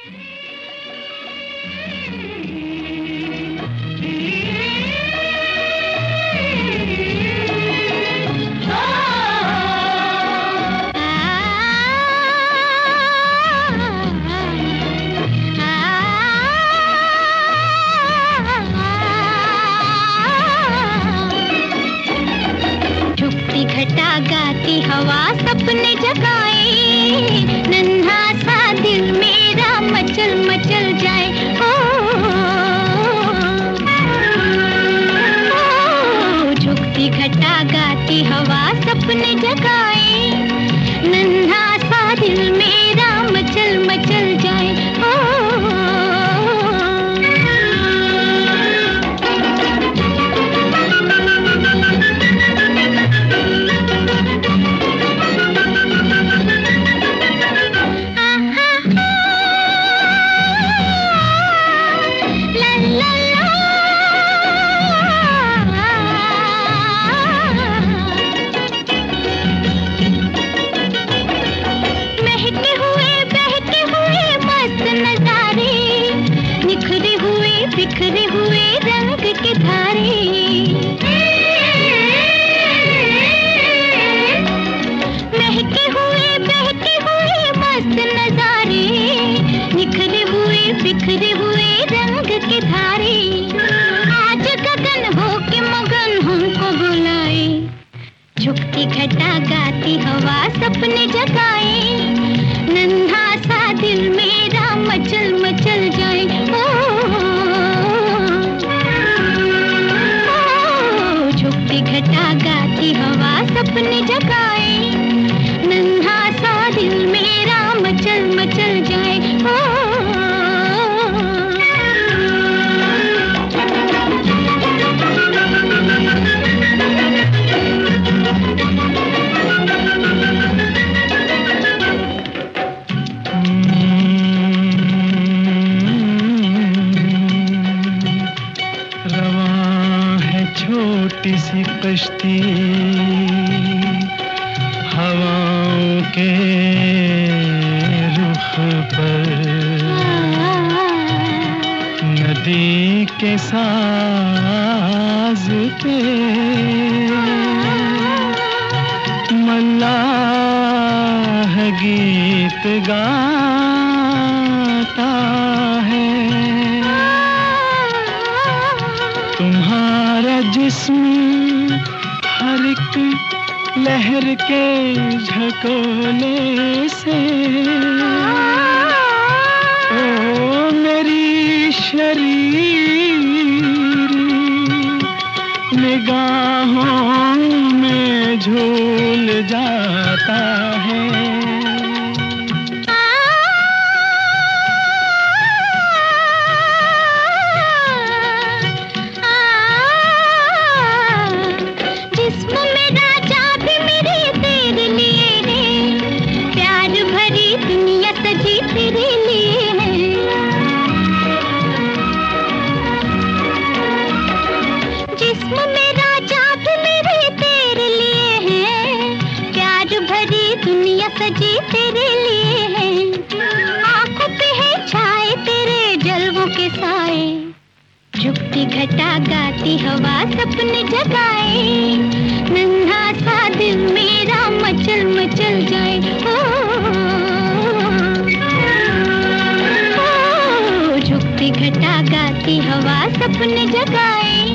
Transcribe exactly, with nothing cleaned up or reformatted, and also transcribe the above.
घटा गाती हवा सपने जगाए, नन्हा सा दिल मेरा मचल मचल जाए। ओ, ओ झुकती घटा गाती हवा सपने जगाए, नन्हा सा दिल मेरा मचल मचल जाए। ओ, बिखरे हुए रंग के धारे, महके हुए बहके हुए मस्त नजारे, निखरे हुए बिखरे हुए रंग के धारे। आज गगन हो के मगन हमको बुलाए, झुकती घटा गाती हवा सपने जगाए, नन्हा सा दिल मेरा मचल मचल जाए। ओ, घटा गाती हवा सपने जगाए, नन्हा सा दिल मेरा मचल मचल जाए। ओ, छोटी सी कश्ती हवाओं के रुख पर, नदी के साज पे मल्लाह गीत गाता है। तुम्हारा जिस्म हर एक लहर के झकोले से, ओ मेरी शरीर निगाहों में झूल जाता है। सजी तेरे लिए है, आंखों पे है छाए तेरे जलवों के साए, झुकती घटा गाती हवा सपने जगाए, नन्हा सा दिल मेरा मचल मचल जाए। ओ, ओ झुकती घटा गाती हवा सपने जगाए,